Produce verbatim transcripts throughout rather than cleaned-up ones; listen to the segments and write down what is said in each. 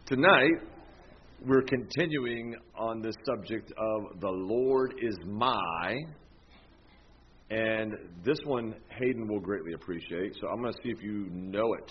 Tonight, we're continuing on this subject of the Lord is my, and this one Hayden will greatly appreciate, so I'm going to see if you know it.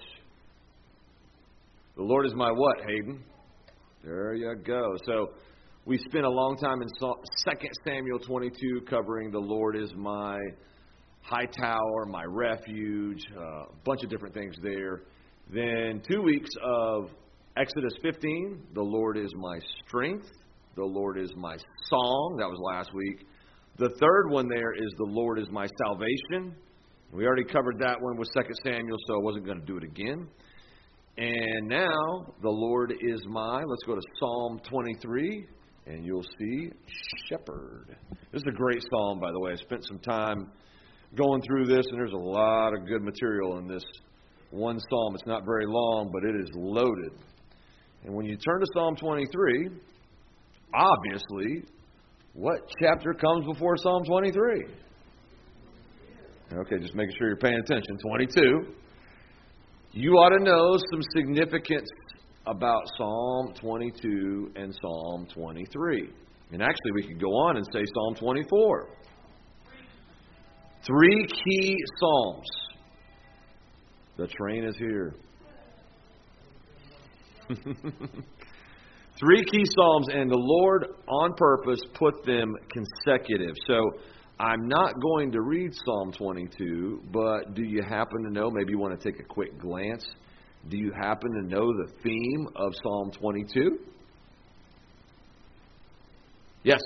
The Lord is my what, Hayden? There you go. So we spent a long time in Second Samuel twenty-two covering the Lord is my high tower, my refuge, uh, a bunch of different things there. Then two weeks of Exodus fifteen, the Lord is my strength. The Lord is my song. That was last week. The third one there is the Lord is my salvation. We already covered that one with Second Samuel, so I wasn't going to do it again. And now, the Lord is my, let's go to Psalm twenty-three, and you'll see shepherd. This is a great psalm, by the way. I spent some time going through this, and there's a lot of good material in this one psalm. It's not very long, but it is loaded. And when you turn to Psalm twenty-three, obviously, what chapter comes before Psalm twenty-three? Okay, just making sure you're paying attention. twenty-two. You ought to know some significance about Psalm twenty-two and Psalm twenty-three. And actually, we could go on and say Psalm twenty-four. Three key psalms. The train is here. Three key psalms, and the Lord on purpose put them consecutive. So I'm not going to read Psalm twenty-two, but do you happen to know, maybe you want to take a quick glance, do you happen to know the theme of Psalm twenty-two? Yes.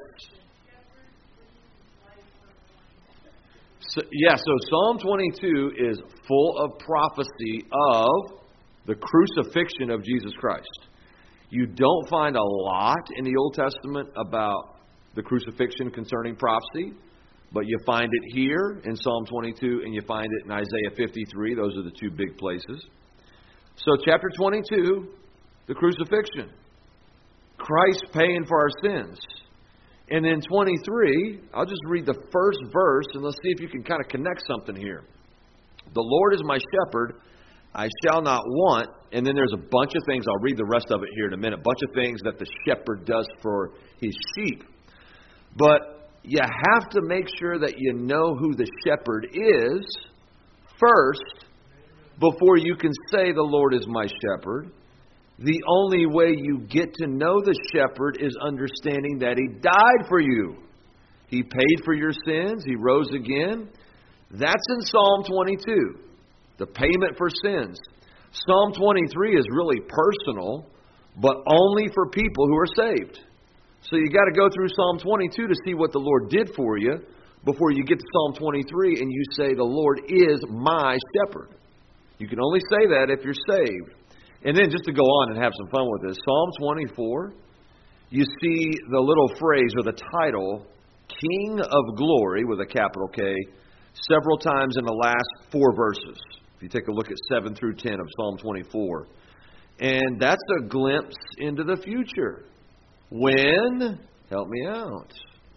So, yeah, so Psalm twenty-two is full of prophecy of the crucifixion of Jesus Christ. You don't find a lot in the Old Testament about the crucifixion concerning prophecy, but you find it here in Psalm twenty-two, and you find it in Isaiah fifty-three. Those are the two big places. So chapter twenty-two, the crucifixion. Christ paying for our sins. And then twenty-three, I'll just read the first verse, and let's see if you can kind of connect something here. The Lord is my shepherd, I shall not want. And then there's a bunch of things, I'll read the rest of it here in a minute, a bunch of things that the shepherd does for his sheep. But you have to make sure that you know who the shepherd is first before you can say the Lord is my shepherd. The only way you get to know the shepherd is understanding that he died for you. He paid for your sins. He rose again. That's in Psalm twenty-two, the payment for sins. Psalm twenty-three is really personal, but only for people who are saved. So you got to go through Psalm twenty-two to see what the Lord did for you before you get to Psalm twenty-three and you say, the Lord is my shepherd. You can only say that if you're saved. And then just to go on and have some fun with this, Psalm twenty-four, you see the little phrase or the title, King of Glory, with a capital K, several times in the last four verses. If you take a look at seven through ten of Psalm twenty-four. And that's a glimpse into the future. When? Help me out.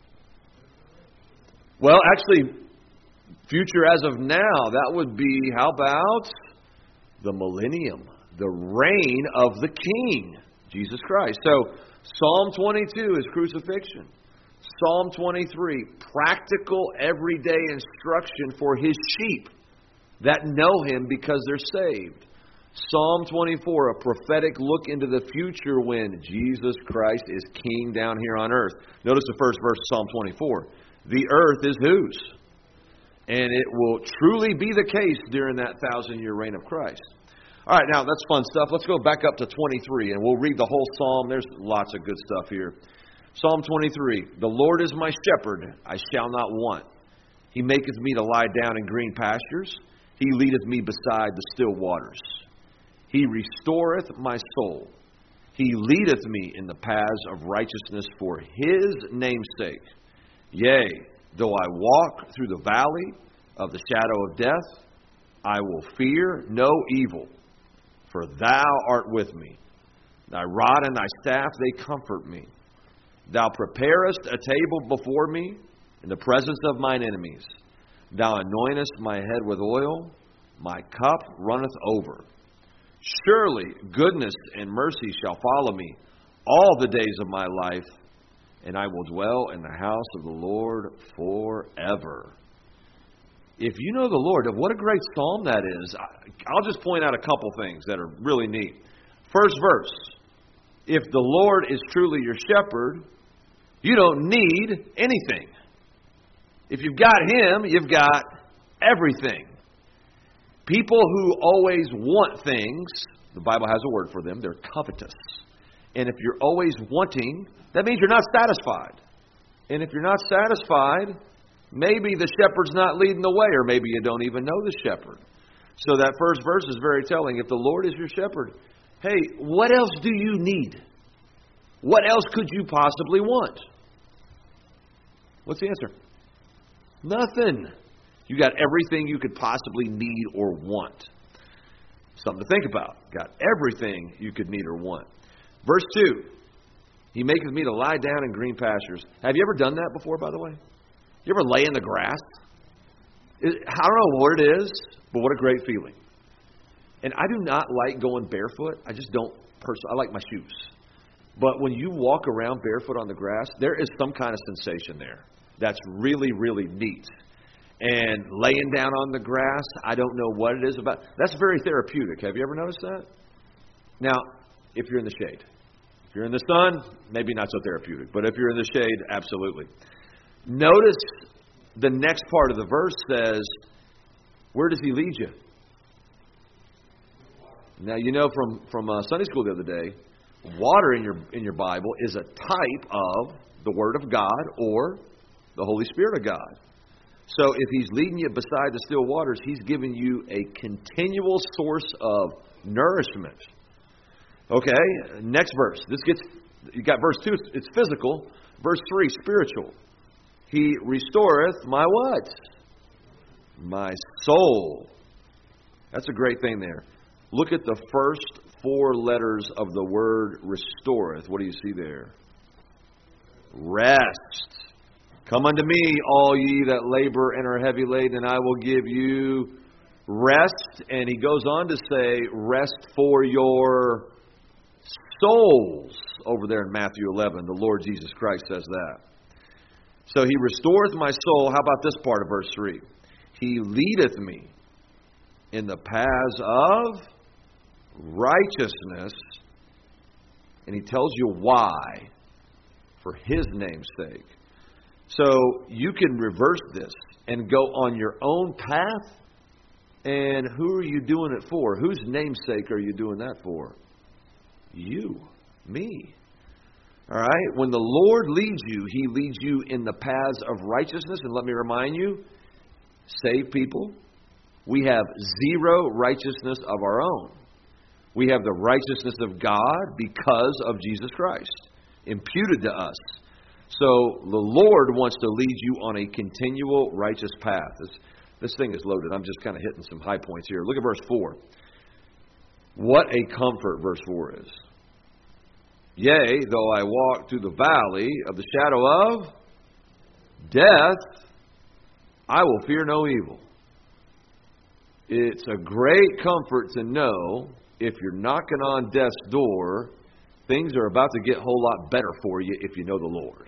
Well, actually, future as of now, that would be, how about the millennium? The reign of the King, Jesus Christ. So, Psalm twenty-two is crucifixion. Psalm twenty-three, practical, everyday instruction for his sheep that know him because they're saved. Psalm twenty-four, a prophetic look into the future when Jesus Christ is King down here on earth. Notice the first verse of Psalm twenty-four. The earth is whose? And it will truly be the case during that thousand-year reign of Christ. All right, now that's fun stuff. Let's go back up to twenty-three, and we'll read the whole psalm. There's lots of good stuff here. Psalm twenty-three, the Lord is my shepherd, I shall not want. He maketh me to lie down in green pastures. He leadeth me beside the still waters. He restoreth my soul. He leadeth me in the paths of righteousness for his name's sake. Yea, though I walk through the valley of the shadow of death, I will fear no evil. For thou art with me. Thy rod and thy staff, they comfort me. Thou preparest a table before me in the presence of mine enemies. Thou anointest my head with oil. My cup runneth over. Surely goodness and mercy shall follow me all the days of my life, and I will dwell in the house of the Lord forever. If you know the Lord, what a great psalm that is. I'll just point out a couple things that are really neat. First verse, if the Lord is truly your shepherd, you don't need anything. If you've got Him, you've got everything. People who always want things, the Bible has a word for them, they're covetous. And if you're always wanting, that means you're not satisfied. And if you're not satisfied, maybe the shepherd's not leading the way, or maybe you don't even know the shepherd. So that first verse is very telling. If the Lord is your shepherd, hey, what else do you need? What else could you possibly want? What's the answer? Nothing. You got everything you could possibly need or want. Something to think about. Got everything you could need or want. Verse two. He maketh me to lie down in green pastures. Have you ever done that before, by the way? You ever lay in the grass? It, I don't know what it is, but what a great feeling. And I do not like going barefoot. I just don't personally. I like my shoes. But when you walk around barefoot on the grass, there is some kind of sensation there that's really, really neat. And laying down on the grass, I don't know what it is about. That's very therapeutic. Have you ever noticed that? Now, if you're in the shade. If you're in the sun, maybe not so therapeutic. But if you're in the shade, absolutely. Notice the next part of the verse says, where does He lead you? Now, you know from, from uh, Sunday school the other day, water in your in your Bible is a type of the Word of God or the Holy Spirit of God. So if He's leading you beside the still waters, He's giving you a continual source of nourishment. Okay, next verse. This gets, you got verse two, it's physical. Verse three, spiritual. He restoreth my what? My soul. That's a great thing there. Look at the first four letters of the word restoreth. What do you see there? Rest. Come unto me, all ye that labor and are heavy laden, and I will give you rest. And he goes on to say, rest for your souls. Over there in Matthew eleven, the Lord Jesus Christ says that. So He restoreth my soul. How about this part of verse three? He leadeth me in the paths of righteousness. And He tells you why. For His name's sake. So you can reverse this and go on your own path. And who are you doing it for? Whose namesake are you doing that for? You. Me. All right? When the Lord leads you, He leads you in the paths of righteousness. And let me remind you, saved people, we have zero righteousness of our own. We have the righteousness of God because of Jesus Christ, imputed to us. So the Lord wants to lead you on a continual righteous path. This, this thing is loaded. I'm just kind of hitting some high points here. Look at verse four. What a comfort verse four is. Yea, though I walk through the valley of the shadow of death, I will fear no evil. It's a great comfort to know if you're knocking on death's door, things are about to get a whole lot better for you if you know the Lord.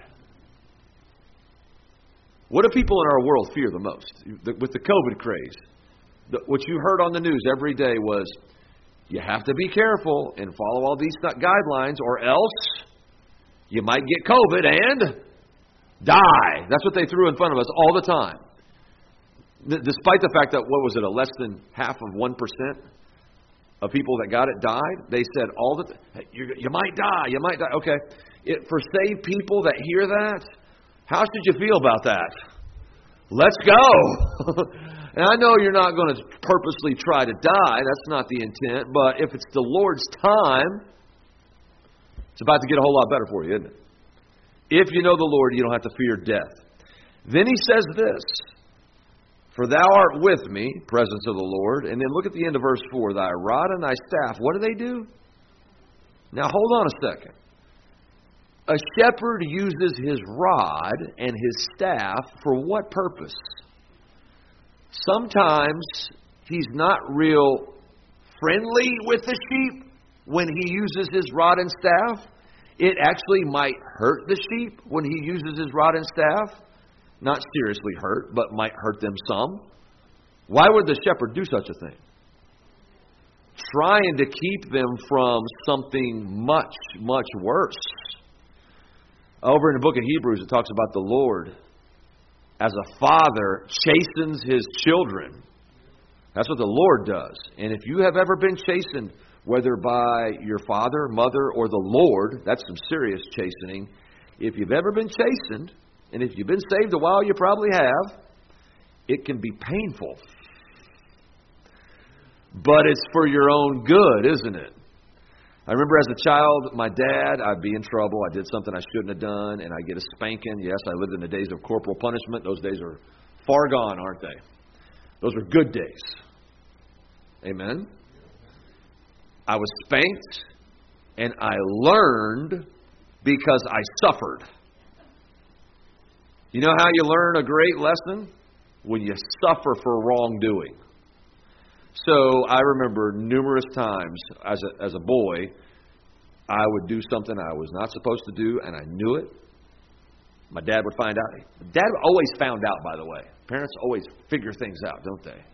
What do people in our world fear the most? With the COVID craze, what you heard on the news every day was, you have to be careful and follow all these guidelines or else you might get COVID and die. That's what they threw in front of us all the time. Despite the fact that, what was it, a less than half of one percent of people that got it died, they said all the th- you, you might die, you might die. Okay, it, for saved people that hear that, how should you feel about that? Let's go. And I know you're not going to purposely try to die. That's not the intent. But if it's the Lord's time, it's about to get a whole lot better for you, isn't it? If you know the Lord, you don't have to fear death. Then he says this, for thou art with me, presence of the Lord. And then look at the end of verse four, thy rod and thy staff. What do they do? Now hold on a second. A shepherd uses his rod and his staff for what purpose? Sometimes he's not real friendly with the sheep when he uses his rod and staff. It actually might hurt the sheep when he uses his rod and staff. Not seriously hurt, but might hurt them some. Why would the shepherd do such a thing? Trying to keep them from something much, much worse. Over in the book of Hebrews, it talks about the Lord as a father chastens his children. That's what the Lord does. And if you have ever been chastened, whether by your father, mother, or the Lord, that's some serious chastening. If you've ever been chastened, and if you've been saved a while, you probably have, it can be painful. But it's for your own good, isn't it? I remember as a child, my dad, I'd be in trouble. I did something I shouldn't have done, and I'd get a spanking. Yes, I lived in the days of corporal punishment. Those days are far gone, aren't they? Those were good days. Amen? I was spanked, and I learned because I suffered. You know how you learn a great lesson? When you suffer for wrongdoing. So I remember numerous times as a, as a boy, I would do something I was not supposed to do, and I knew it. My dad would find out. Dad always found out, by the way. Parents always figure things out, don't they?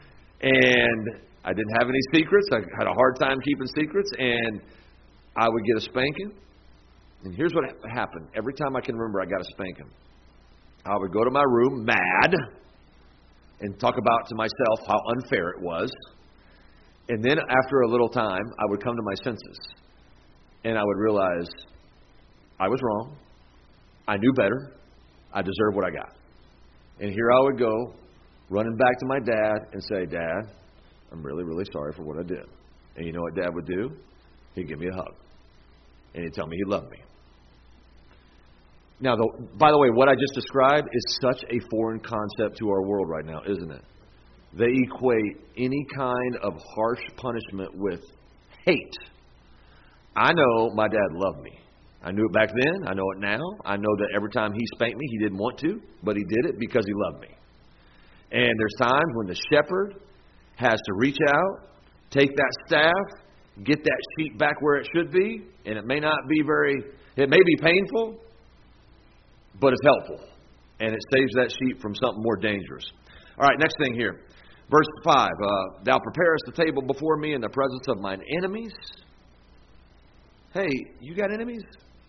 And I didn't have any secrets. I had a hard time keeping secrets, and I would get a spanking. And here's what happened. Every time I can remember I got a spanking, I would go to my room mad and talk about to myself how unfair it was. And then after a little time, I would come to my senses. And I would realize I was wrong. I knew better. I deserve what I got. And here I would go, running back to my dad and say, Dad, I'm really, really sorry for what I did. And you know what Dad would do? He'd give me a hug. And he'd tell me he loved me. Now, the, by the way, what I just described is such a foreign concept to our world right now, isn't it? They equate any kind of harsh punishment with hate. I know my dad loved me. I knew it back then. I know it now. I know that every time he spanked me, he didn't want to, but he did it because he loved me. And there's times when the shepherd has to reach out, take that staff, get that sheep back where it should be, and it may not be very, it may be painful, but it's helpful. And it saves that sheep from something more dangerous. All right, next thing here. Verse five. Uh, Thou preparest the table before me in the presence of mine enemies. Hey, you got enemies?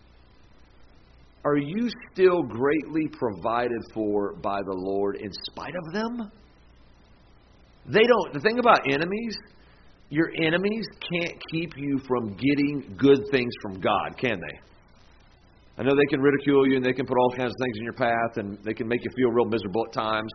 Are you still greatly provided for by the Lord in spite of them? They don't. The thing about enemies, your enemies can't keep you from getting good things from God, can they? I know they can ridicule you and they can put all kinds of things in your path and they can make you feel real miserable at times.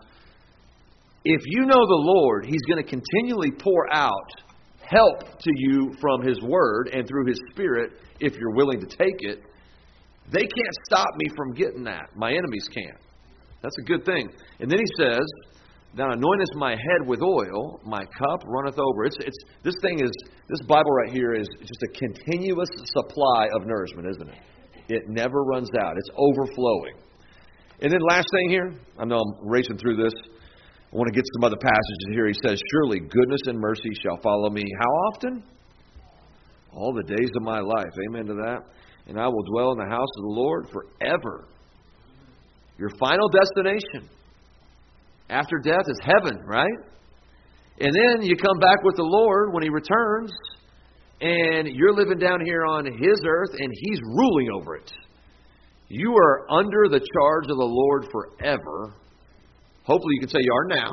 If you know the Lord, He's going to continually pour out help to you from His Word and through His Spirit if you're willing to take it. They can't stop me from getting that. My enemies can't. That's a good thing. And then He says, Thou anointest my head with oil, my cup runneth over. It's it's this thing is this Bible right here is just a continuous supply of nourishment, isn't it? It never runs out. It's overflowing. And then last thing here, I know I'm racing through this. I want to get some other passages here. He says, Surely goodness and mercy shall follow me. How often? All the days of my life. Amen to that. And I will dwell in the house of the Lord forever. Your final destination after death is heaven, right? And then you come back with the Lord when He returns. And you're living down here on His earth, and He's ruling over it. You are under the charge of the Lord forever. Hopefully you can say you are now.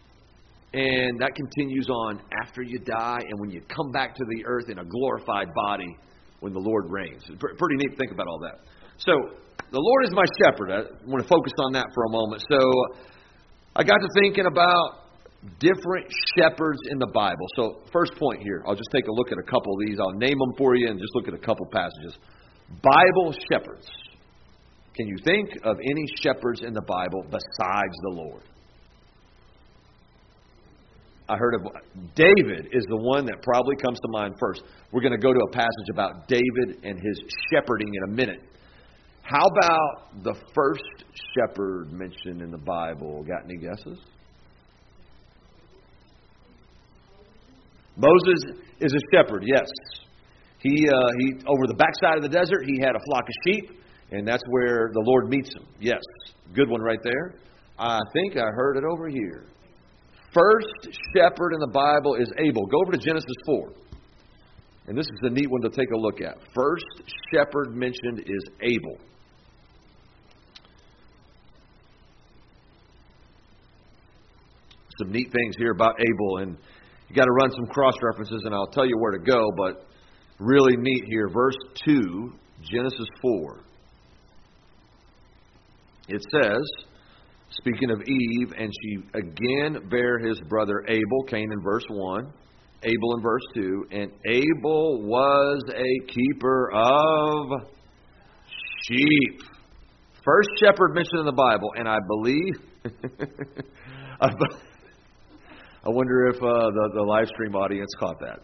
And that continues on after you die and when you come back to the earth in a glorified body when the Lord reigns. It's pretty neat to think about all that. So, the Lord is my shepherd. I want to focus on that for a moment. So, I got to thinking about different shepherds in the Bible. So, first point here, I'll just take a look at a couple of these. I'll name them for you and just look at a couple passages. Bible shepherds. Can you think of any shepherds in the Bible besides the Lord? I heard of David is the one that probably comes to mind first. We're going to go to a passage about David and his shepherding in a minute. How about the first shepherd mentioned in the Bible? Got any guesses? Moses is a shepherd, yes. He, uh, he over the backside of the desert, he had a flock of sheep, and that's where the Lord meets him. Yes, good one right there. I think I heard it over here. First shepherd in the Bible is Abel. Go over to Genesis four. And this is a neat one to take a look at. First shepherd mentioned is Abel. Some neat things here about Abel, and you got to run some cross references, and I'll tell you where to go, but really neat here. Verse two, Genesis four. It says, speaking of Eve, and she again bare his brother Abel, Cain in verse one, Abel in verse two, and Abel was a keeper of sheep. First shepherd mentioned in the Bible, and I believe, I, I wonder if uh, the, the live stream audience caught that.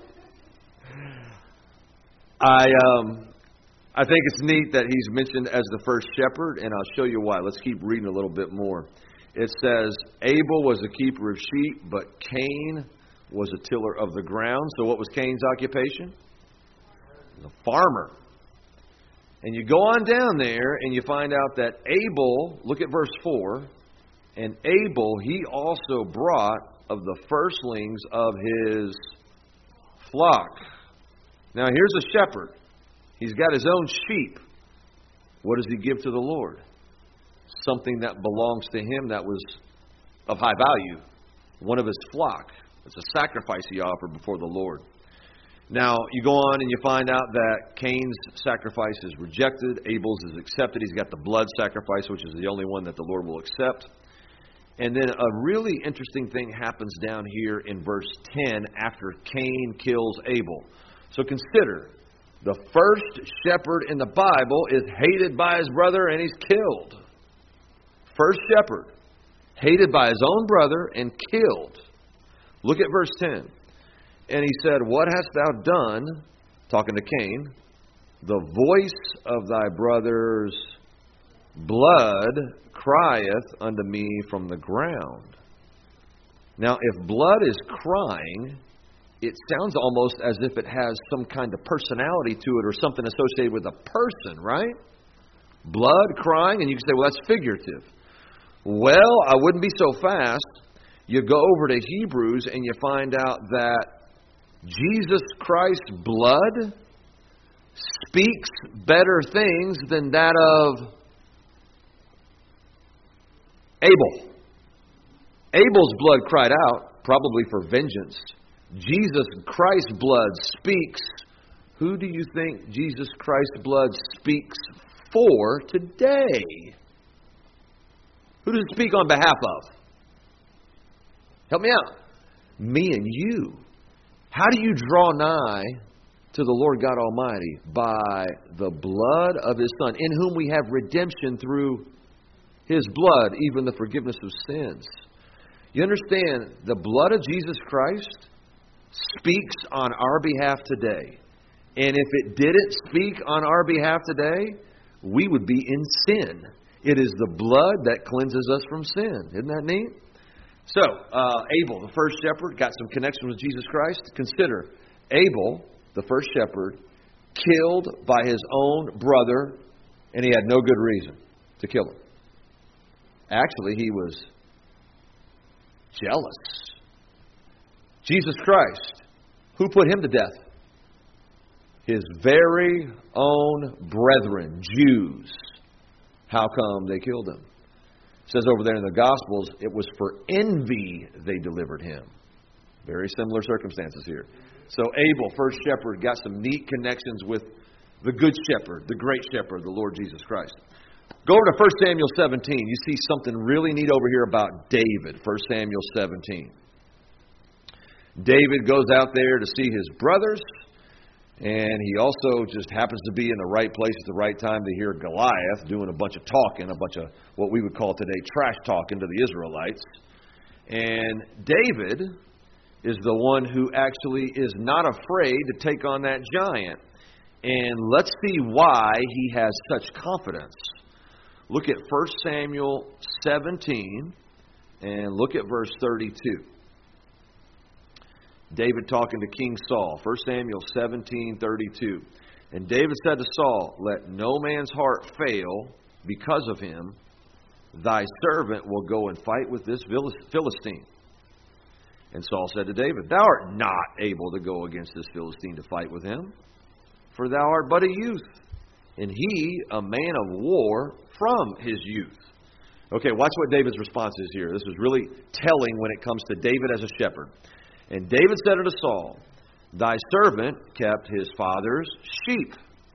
I um, I think it's neat that he's mentioned as the first shepherd, and I'll show you why. Let's keep reading a little bit more. It says, Abel was a keeper of sheep, but Cain was a tiller of the ground. So what was Cain's occupation? A farmer. And you go on down there, and you find out that Abel, look at verse four, and Abel, he also brought of the firstlings of his flock. Now, here's a shepherd. He's got his own sheep. What does he give to the Lord? Something that belongs to him that was of high value. One of his flock. It's a sacrifice he offered before the Lord. Now, you go on and you find out that Cain's sacrifice is rejected. Abel's is accepted. He's got the blood sacrifice, which is the only one that the Lord will accept. And then a really interesting thing happens down here in verse ten after Cain kills Abel. So consider, the first shepherd in the Bible is hated by his brother and he's killed. First shepherd, hated by his own brother and killed. Look at verse ten. And he said, What hast thou done? Talking to Cain. The voice of thy brother's blood crieth unto me from the ground. Now, if blood is crying, it sounds almost as if it has some kind of personality to it or something associated with a person, right? Blood crying, and you can say, well, that's figurative. Well, I wouldn't be so fast. You go over to Hebrews and you find out that Jesus Christ's blood speaks better things than that of Abel. Abel's blood cried out, probably for vengeance. Jesus Christ's blood speaks. Who do you think Jesus Christ's blood speaks for today? Who does it speak on behalf of? Help me out. Me and you. How do you draw nigh to the Lord God Almighty? By the blood of His Son, in whom we have redemption through His blood, even the forgiveness of sins. You understand, the blood of Jesus Christ speaks on our behalf today. And if it didn't speak on our behalf today, we would be in sin. It is the blood that cleanses us from sin. Isn't that neat? So, uh, Abel, the first shepherd, got some connection with Jesus Christ. Consider, Abel, the first shepherd, killed by his own brother, and he had no good reason to kill him. Actually, he was jealous. Jesus Christ, who put him to death? His very own brethren, Jews. How come they killed him? It says over there in the Gospels, it was for envy they delivered him. Very similar circumstances here. So Abel, first shepherd, got some neat connections with the good shepherd, the great shepherd, the Lord Jesus Christ. Go over to First Samuel seventeen. You see something really neat over here about David. First Samuel seventeen. David goes out there to see his brothers, and he also just happens to be in the right place at the right time to hear Goliath doing a bunch of talking, a bunch of what we would call today trash talking to the Israelites. And David is the one who actually is not afraid to take on that giant. And let's see why he has such confidence. Look at First Samuel seventeen and look at verse thirty-two. David talking to King Saul, First Samuel seventeen thirty-two. And David said to Saul, let no man's heart fail because of him. Thy servant will go and fight with this Philistine. And Saul said to David, thou art not able to go against this Philistine to fight with him, for thou art but a youth, and he a man of war from his youth. Okay, watch what David's response is here. This is really telling when it comes to David as a shepherd. And David said unto Saul, thy servant kept his father's sheep.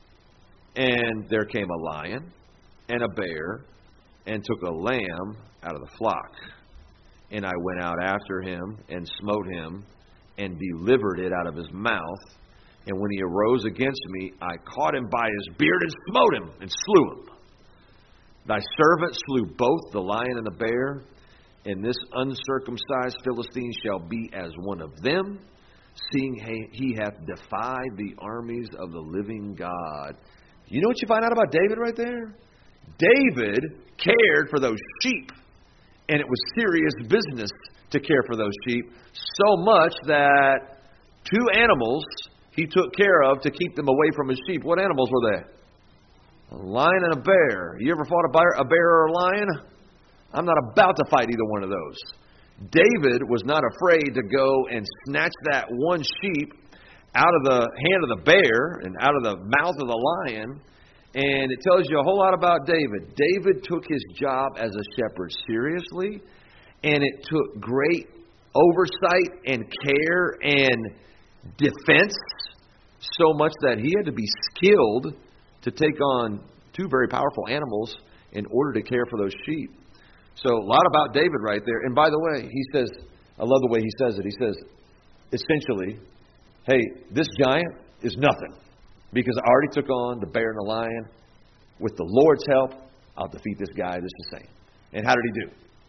And there came a lion and a bear and took a lamb out of the flock. And I went out after him and smote him and delivered it out of his mouth. And when he arose against me, I caught him by his beard and smote him and slew him. Thy servant slew both the lion and the bear, and this uncircumcised Philistine shall be as one of them, seeing he hath defied the armies of the living God. You know what you find out about David right there? David cared for those sheep, and it was serious business to care for those sheep, so much that two animals he took care of to keep them away from his sheep. What animals were they? A lion and a bear. You ever fought a bear, a bear or a lion? I'm not about to fight either one of those. David was not afraid to go and snatch that one sheep out of the hand of the bear and out of the mouth of the lion. And it tells you a whole lot about David. David took his job as a shepherd seriously, and it took great oversight and care and defense, so much that he had to be skilled to take on two very powerful animals in order to care for those sheep. So a lot about David right there. And by the way, he says, I love the way he says it. He says, essentially, hey, this giant is nothing, because I already took on the bear and the lion. With the Lord's help, I'll defeat this guy just the same. And how did he do?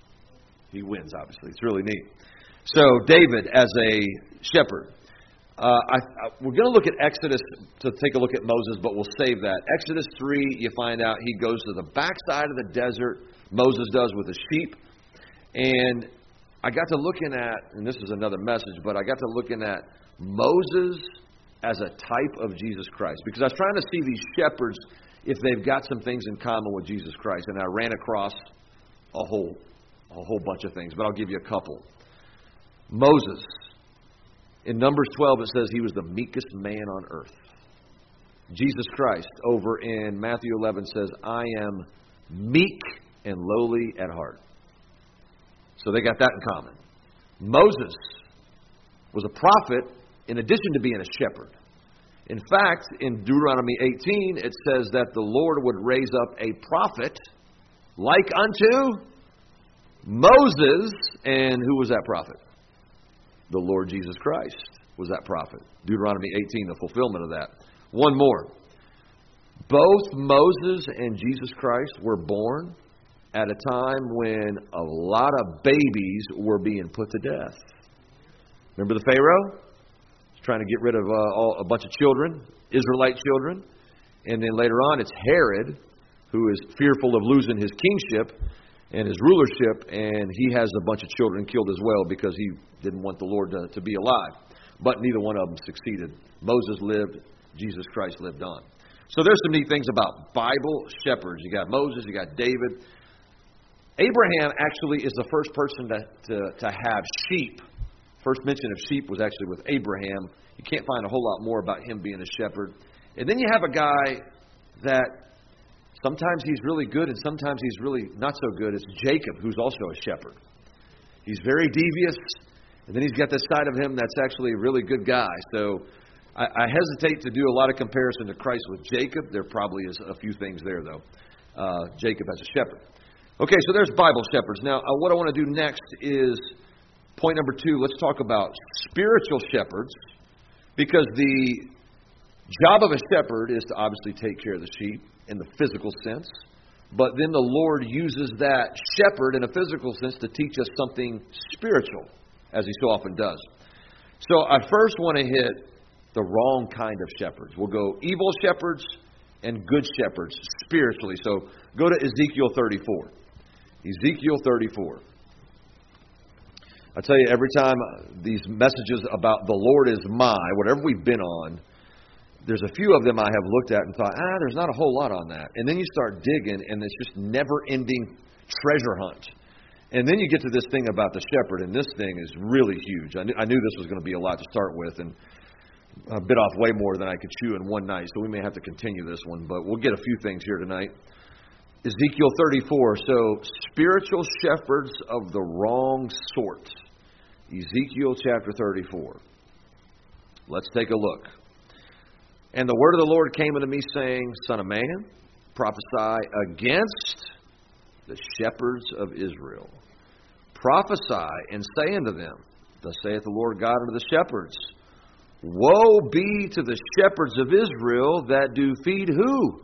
He wins, obviously. It's really neat. So David as a shepherd. Uh, I, I, we're going to look at Exodus to take a look at Moses, but we'll save that. Exodus three, you find out he goes to the backside of the desert. Moses does with the sheep. And I got to looking at, and this is another message, but I got to looking at Moses as a type of Jesus Christ. Because I was trying to see these shepherds, if they've got some things in common with Jesus Christ. And I ran across a whole, a whole bunch of things, but I'll give you a couple. Moses. In Numbers twelve, it says he was the meekest man on earth. Jesus Christ, over in Matthew eleven, says, I am meek and lowly at heart. So they got that in common. Moses was a prophet in addition to being a shepherd. In fact, in Deuteronomy eighteen, it says that the Lord would raise up a prophet like unto Moses. And who was that prophet? The Lord Jesus Christ was that prophet. Deuteronomy eighteen, the fulfillment of that. One more. Both Moses and Jesus Christ were born at a time when a lot of babies were being put to death. Remember the Pharaoh? He's trying to get rid of uh, all, a bunch of children, Israelite children. And then later on, it's Herod, who is fearful of losing his kingship and his rulership, and he has a bunch of children killed as well because he didn't want the Lord to, to be alive. But neither one of them succeeded. Moses lived, Jesus Christ lived on. So there's some neat things about Bible shepherds. You got Moses, you got David. Abraham actually is the first person to, to, to have sheep. First mention of sheep was actually with Abraham. You can't find a whole lot more about him being a shepherd. And then you have a guy that sometimes he's really good and sometimes he's really not so good. It's Jacob, who's also a shepherd. He's very devious, and then he's got this side of him that's actually a really good guy. So I, I hesitate to do a lot of comparison to Christ with Jacob. There probably is a few things there, though. Uh, Jacob as a shepherd. Okay, so there's Bible shepherds. Now, uh, what I want to do next is point number two. Let's talk about spiritual shepherds, because the job of a shepherd is to obviously take care of the sheep in the physical sense. But then the Lord uses that shepherd in a physical sense to teach us something spiritual, as he so often does. So I first want to hit the wrong kind of shepherds. We'll go evil shepherds and good shepherds spiritually. So go to Ezekiel thirty-four. Ezekiel thirty-four. I tell you, every time these messages about the Lord is my, whatever we've been on, there's a few of them I have looked at and thought, ah, there's not a whole lot on that. And then you start digging, and it's just never-ending treasure hunt. And then you get to this thing about the shepherd, and this thing is really huge. I knew, I knew this was going to be a lot to start with, and I bit off way more than I could chew in one night, so we may have to continue this one. But we'll get a few things here tonight. Ezekiel thirty-four, so spiritual shepherds of the wrong sort. Ezekiel chapter thirty-four. Let's take a look. And the word of the Lord came unto me, saying, Son of man, prophesy against the shepherds of Israel. Prophesy and say unto them, Thus saith the Lord God unto the shepherds, Woe be to the shepherds of Israel that do feed who?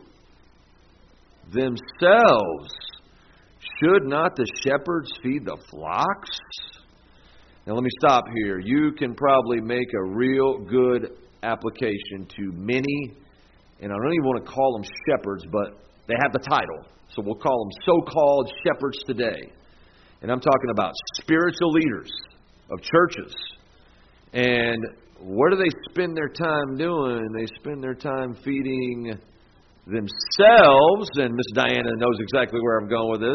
Themselves. Should not the shepherds feed the flocks? Now let me stop here. You can probably make a real good application to many, and I don't even want to call them shepherds, but they have the title. So we'll call them so-called shepherds today. And I'm talking about spiritual leaders of churches. And what do they spend their time doing? They spend their time feeding themselves, and Miss Diana knows exactly where I'm going with this.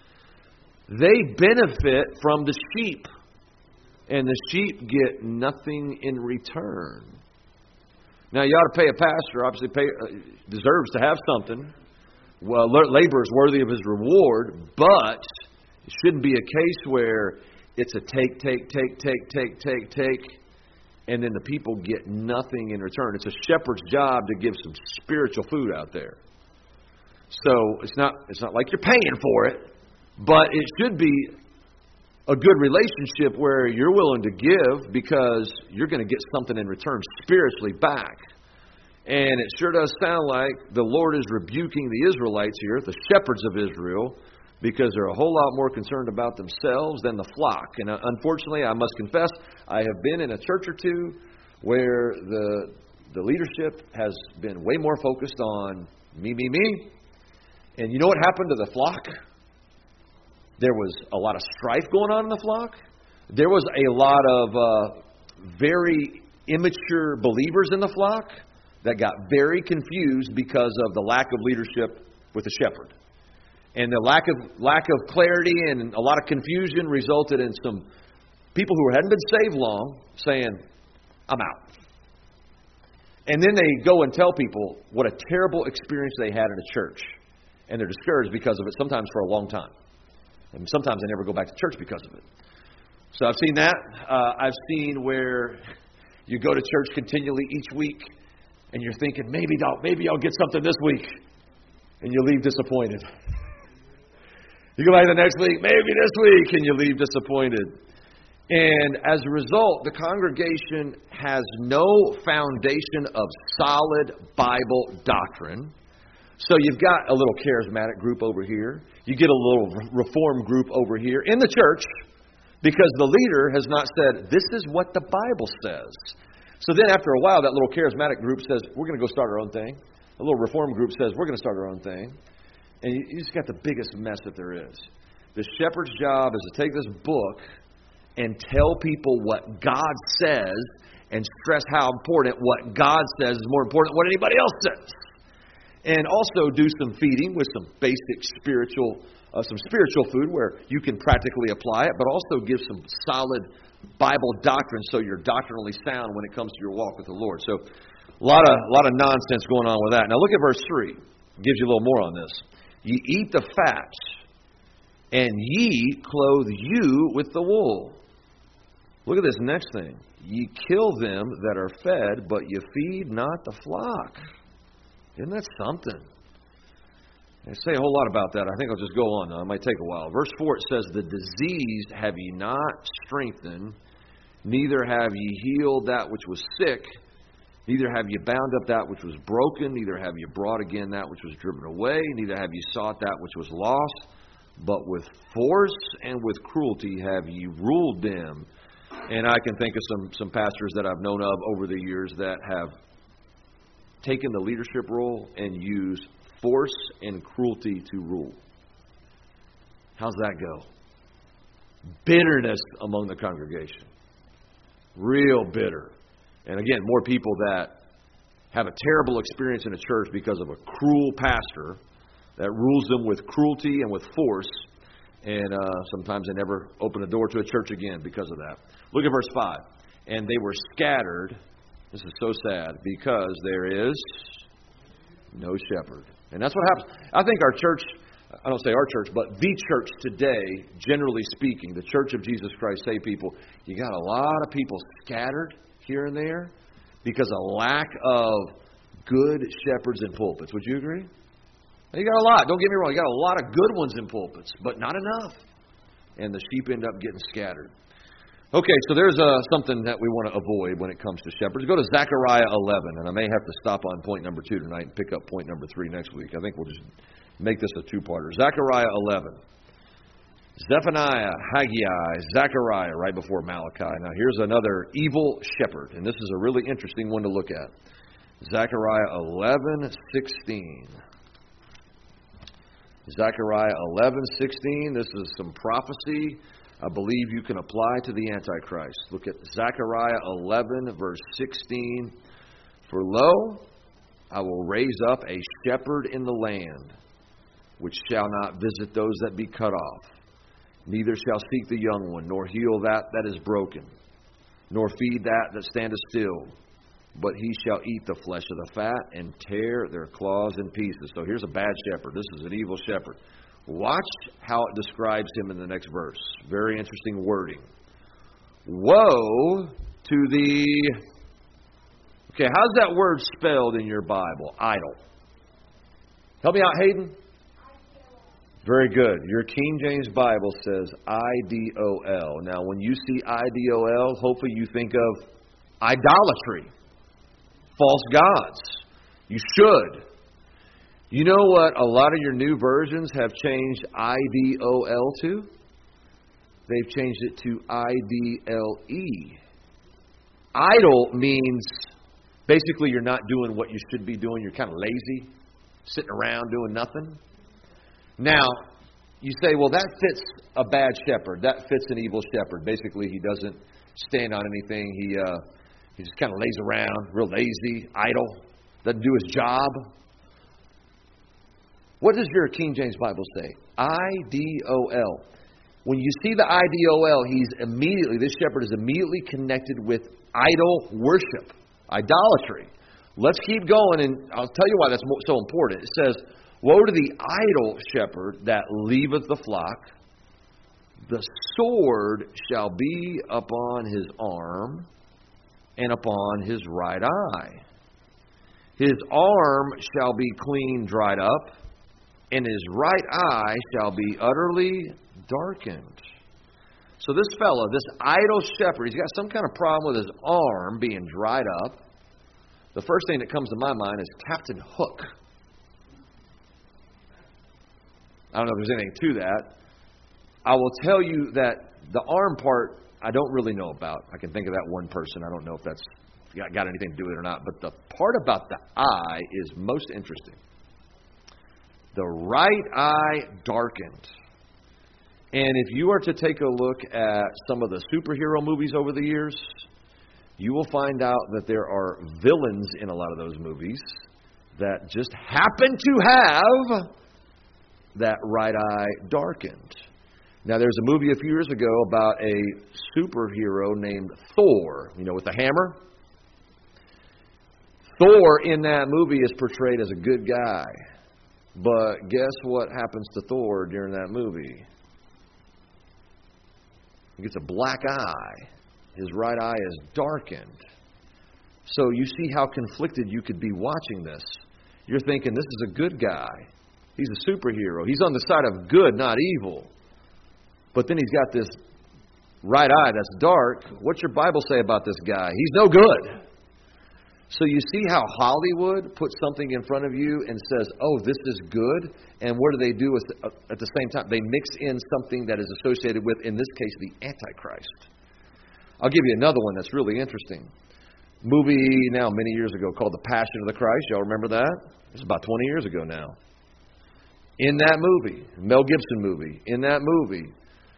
They benefit from the sheep, and the sheep get nothing in return. Now, you ought to pay a pastor, obviously pay, uh, deserves to have something. Well, labor is worthy of his reward, but it shouldn't be a case where it's a take, take, take, take, take, take, take, and then the people get nothing in return. It's a shepherd's job to give some spiritual food out there. So it's not it's not like you're paying for it, but it should be a good relationship where you're willing to give because you're going to get something in return spiritually back. And it sure does sound like the Lord is rebuking the Israelites here, the shepherds of Israel, because they're a whole lot more concerned about themselves than the flock. And unfortunately, I must confess, I have been in a church or two where the the leadership has been way more focused on me, me, me. And you know what happened to the flock? There was a lot of strife going on in the flock. There was a lot of uh, very immature believers in the flock that got very confused because of the lack of leadership with the shepherd. And the lack of lack of clarity and a lot of confusion resulted in some people who hadn't been saved long saying, I'm out. And then they go and tell people what a terrible experience they had in a church. And they're discouraged because of it, sometimes for a long time. And sometimes they never go back to church because of it. So I've seen that. Uh, I've seen where you go to church continually each week and you're thinking, maybe I'll, maybe I'll get something this week. And you leave disappointed. You go back the next week, maybe this week, and you leave disappointed. And as a result, the congregation has no foundation of solid Bible doctrine. So you've got a little charismatic group over here. You get a little reform group over here in the church because the leader has not said, this is what the Bible says. So then after a while, that little charismatic group says, we're going to go start our own thing. A little reform group says, we're going to start our own thing. And you just got the biggest mess that there is. The shepherd's job is to take this book and tell people what God says and stress how important what God says is more important than what anybody else says. And also do some feeding with some basic spiritual, uh, some spiritual food where you can practically apply it, but also give some solid Bible doctrine so you're doctrinally sound when it comes to your walk with the Lord. So a lot of, a lot of nonsense going on with that. Now look at verse three. It gives you a little more on this. Ye eat the fat, and ye clothe you with the wool. Look at this next thing. Ye kill them that are fed, but ye feed not the flock. Isn't that something? I say a whole lot about that. I think I'll just go on now. It might take a while. Verse four, it says, the diseased have ye not strengthened, neither have ye healed that which was sick, neither have ye bound up that which was broken, neither have ye brought again that which was driven away, neither have ye sought that which was lost, but with force and with cruelty have ye ruled them. And I can think of some, some pastors that I've known of over the years that have taken the leadership role and used force and cruelty to rule. How's that go? bitterness among the congregation. Real bitter. And again, more people that have a terrible experience in a church because of a cruel pastor that rules them with cruelty and with force. And uh, sometimes they never open a door to a church again because of that. Look at verse five. And they were scattered. This is so sad. Because there is no shepherd. And that's what happens. I think our church, I don't say our church, but the church today, generally speaking, the Church of Jesus Christ, say people, you got a lot of people scattered here and there because of lack of good shepherds in pulpits. Would you agree? You got a lot. Don't get me wrong. You got a lot of good ones in pulpits, but not enough. And the sheep end up getting scattered. Okay, so there's uh, something that we want to avoid when it comes to shepherds. Go to Zechariah eleven, and I may have to stop on point number two tonight and pick up point number three next week. I think we'll just make this a two-parter. Zechariah eleven. Zephaniah, Haggai, Zechariah, right before Malachi. Now here's another evil shepherd, and this is a really interesting one to look at. Zechariah eleven sixteen. Zechariah eleven sixteen. This is some prophecy I believe you can apply to the Antichrist. Look at Zechariah eleven, verse sixteen. For lo, I will raise up a shepherd in the land, which shall not visit those that be cut off, neither shall seek the young one, nor heal that that is broken, nor feed that that standeth still. But he shall eat the flesh of the fat and tear their claws in pieces. So here's a bad shepherd. This is an evil shepherd. Watch how it describes him in the next verse. Very interesting wording. Woe to the... Okay, how's that word spelled in your Bible? Idol. Help me out, Hayden. Very good. Your King James Bible says I D O L. Now, when you see I D O L, hopefully you think of idolatry. False gods. You should. You know what a lot of your new versions have changed I D O L to? They've changed it to I D L E. Idle means basically you're not doing what you should be doing. You're kind of lazy, sitting around doing nothing. Now, you say, well, that fits a bad shepherd. That fits an evil shepherd. Basically, he doesn't stand on anything. He uh, he just kind of lays around, real lazy, idle, doesn't do his job. What does your King James Bible say? I D O L. When you see the I D O L, he's immediately, this shepherd is immediately connected with idol worship, idolatry. Let's keep going, and I'll tell you why that's so important. It says, woe to the idle shepherd that leaveth the flock. The sword shall be upon his arm and upon his right eye. His arm shall be clean dried up, and his right eye shall be utterly darkened. So this fellow, this idle shepherd, he's got some kind of problem with his arm being dried up. The first thing that comes to my mind is Captain Hook. I don't know if there's anything to that. I will tell you that the arm part, I don't really know about. I can think of that one person. I don't know if that's got, got anything to do with it or not. But the part about the eye is most interesting. The right eye darkened. And if you are to take a look at some of the superhero movies over the years, you will find out that there are villains in a lot of those movies that just happen to have that right eye darkened. Now, there's a movie a few years ago about a superhero named Thor, you know, with the hammer. Thor in that movie is portrayed as a good guy. But guess what happens to Thor during that movie? He gets a black eye. His right eye is darkened. So you see how conflicted you could be watching this. You're thinking, this is a good guy. He's a superhero. He's on the side of good, not evil. But then he's got this right eye that's dark. What's your Bible say about this guy? He's no good. So you see how Hollywood puts something in front of you and says, oh, this is good. And what do they do at the same time? They mix in something that is associated with, in this case, the Antichrist. I'll give you another one that's really interesting. Movie now many years ago called The Passion of the Christ. Y'all remember that? It's about twenty years ago now. In that movie, Mel Gibson movie, in that movie,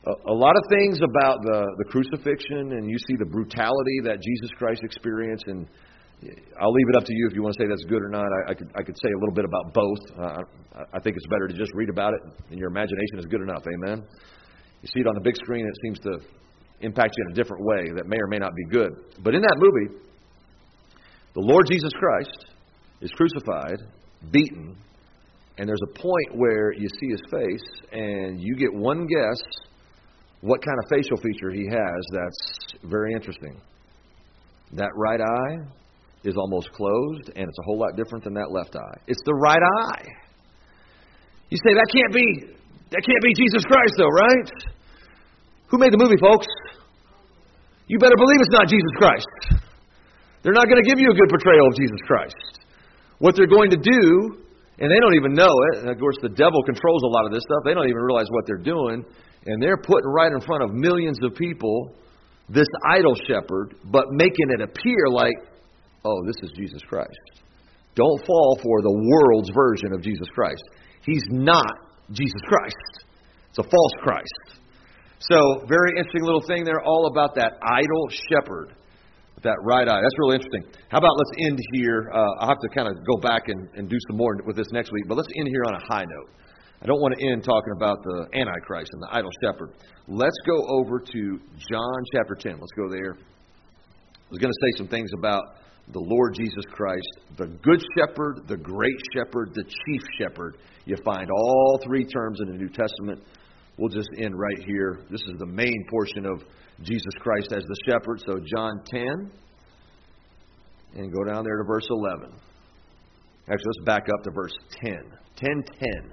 a, a lot of things about the, the crucifixion, and you see the brutality that Jesus Christ experienced, and I'll leave it up to you if you want to say that's good or not. I, I could I could say a little bit about both. Uh, I think it's better to just read about it, and your imagination is good enough. Amen. You see it on the big screen, it seems to impact you in a different way that may or may not be good. But in that movie, the Lord Jesus Christ is crucified, beaten, and there's a point where you see his face, and you get one guess what kind of facial feature he has that's very interesting. That right eye is almost closed, and it's a whole lot different than that left eye. It's the right eye. You say, that can't be, that can't be Jesus Christ, though, right? Who made the movie, folks? You better believe it's not Jesus Christ. They're not going to give you a good portrayal of Jesus Christ. What they're going to do, and they don't even know it, and of course the devil controls a lot of this stuff, they don't even realize what they're doing, and they're putting right in front of millions of people this idol shepherd, but making it appear like, oh, this is Jesus Christ. Don't fall for the world's version of Jesus Christ. He's not Jesus Christ. It's a false Christ. So, very interesting little thing there, all about that idol shepherd, with that right eye. That's really interesting. How about let's end here. Uh, I'll have to kind of go back and, and do some more with this next week, but let's end here on a high note. I don't want to end talking about the Antichrist and the idol shepherd. Let's go over to John chapter ten. Let's go there. I was going to say some things about the Lord Jesus Christ, the good shepherd, the great shepherd, the chief shepherd. You find all three terms in the New Testament. We'll just end right here. This is the main portion of Jesus Christ as the shepherd. So John ten, and go down there to verse eleven. Actually, let's back up to verse ten. ten ten.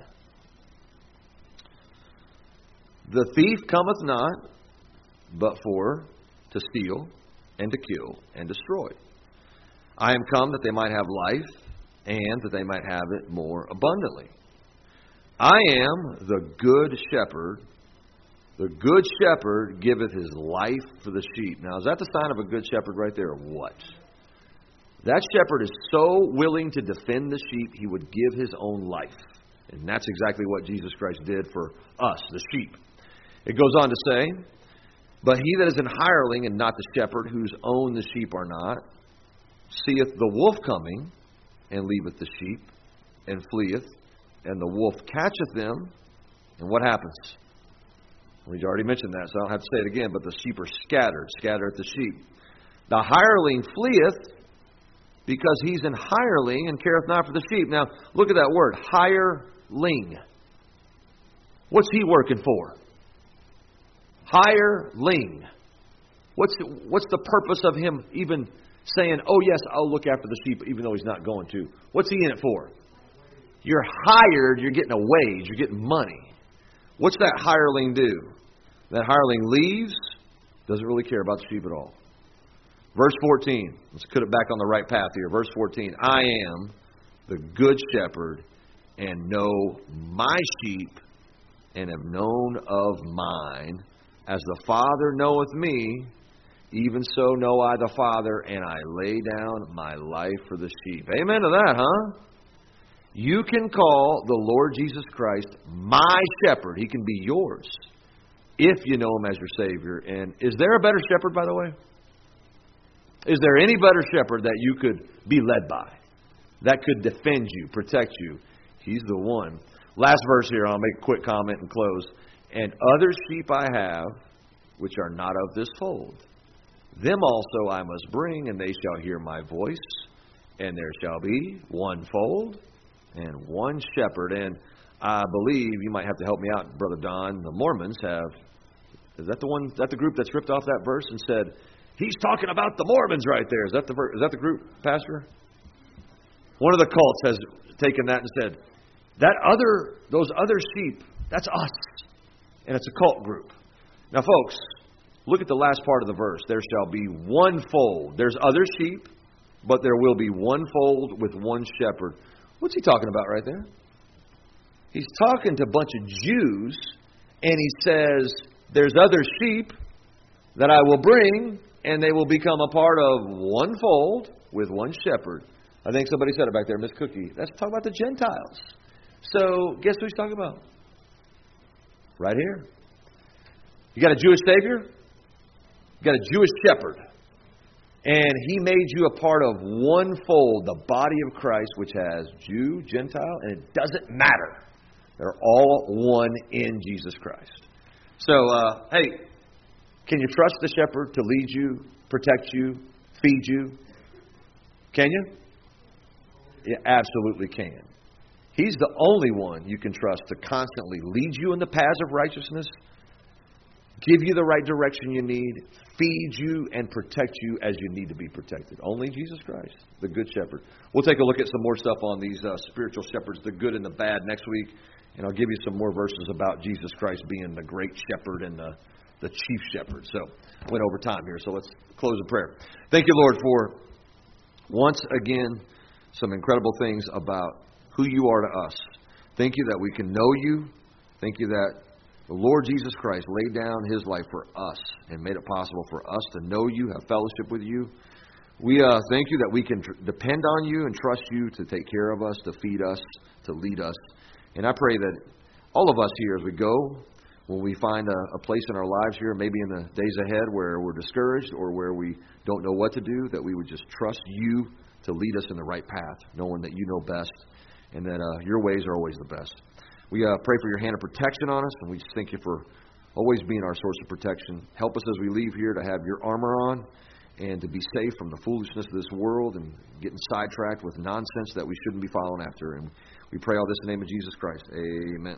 The thief cometh not, but for to steal, and to kill, and destroy. I am come that they might have life, and that they might have it more abundantly. I am the good shepherd. The good shepherd giveth his life for the sheep. Now, is that the sign of a good shepherd right there, or what? That shepherd is so willing to defend the sheep, he would give his own life. And that's exactly what Jesus Christ did for us, the sheep. It goes on to say, but he that is an hireling and not the shepherd, whose own the sheep are not, seeth the wolf coming, and leaveth the sheep, and fleeth, and the wolf catcheth them, and what happens? We've already mentioned that, so I don't have to say it again, but the sheep are scattered, scattereth the sheep. The hireling fleeth, because he's an hireling, and careth not for the sheep. Now, look at that word, hireling. What's he working for? Hireling. What's what's the purpose of him even saying, oh yes, I'll look after the sheep, even though he's not going to? What's he in it for? You're hired, you're getting a wage, you're getting money. What's that hireling do? That hireling leaves, doesn't really care about the sheep at all. Verse fourteen. Let's put it back on the right path here. Verse fourteen. I am the good shepherd, and know my sheep, and am known of mine. As the Father knoweth me, even so know I the Father, and I lay down my life for the sheep. Amen to that, huh? You can call the Lord Jesus Christ my shepherd. He can be yours if you know him as your Savior. And is there a better shepherd, by the way? Is there any better shepherd that you could be led by, that could defend you, protect you? He's the one. Last verse here, I'll make a quick comment and close. And other sheep I have, which are not of this fold. Them also I must bring, and they shall hear my voice. And there shall be one fold and one shepherd. And I believe, you might have to help me out, Brother Don, the Mormons have, is that the one, is that the group that's ripped off that verse and said, he's talking about the Mormons right there. Is that the, is that the group, Pastor? One of the cults has taken that and said, that other, those other sheep, that's us. And it's a cult group. Now, folks, look at the last part of the verse. There shall be one fold. There's other sheep, but there will be one fold with one shepherd. What's he talking about right there? He's talking to a bunch of Jews, and he says, there's other sheep that I will bring, and they will become a part of one fold with one shepherd. I think somebody said it back there, Miss Cookie. That's talking about the Gentiles. So, guess who he's talking about? Right here. You got a Jewish Savior? You got a Jewish shepherd. And He made you a part of one fold, the body of Christ, which has Jew, Gentile, and it doesn't matter. They're all one in Jesus Christ. So, uh, hey, can you trust the shepherd to lead you, protect you, feed you? Can you? You absolutely can. He's the only one you can trust to constantly lead you in the paths of righteousness, give you the right direction you need, feed you, and protect you as you need to be protected. Only Jesus Christ, the Good Shepherd. We'll take a look at some more stuff on these uh, spiritual shepherds, the good and the bad, next week. And I'll give you some more verses about Jesus Christ being the great shepherd and the, the chief shepherd. So I went over time here, so let's close in prayer. Thank you, Lord, for once again some incredible things about who you are to us. Thank you that we can know you. Thank you that the Lord Jesus Christ laid down His life for us and made it possible for us to know you, have fellowship with you. We uh, thank you that we can tr- depend on you and trust you to take care of us, to feed us, to lead us. And I pray that all of us here as we go, when we find a, a place in our lives here, maybe in the days ahead where we're discouraged or where we don't know what to do, that we would just trust you to lead us in the right path, knowing that you know best and that uh, your ways are always the best. We uh, pray for your hand of protection on us, and we just thank you for always being our source of protection. Help us as we leave here to have your armor on and to be safe from the foolishness of this world and getting sidetracked with nonsense that we shouldn't be following after. And we pray all this in the name of Jesus Christ. Amen.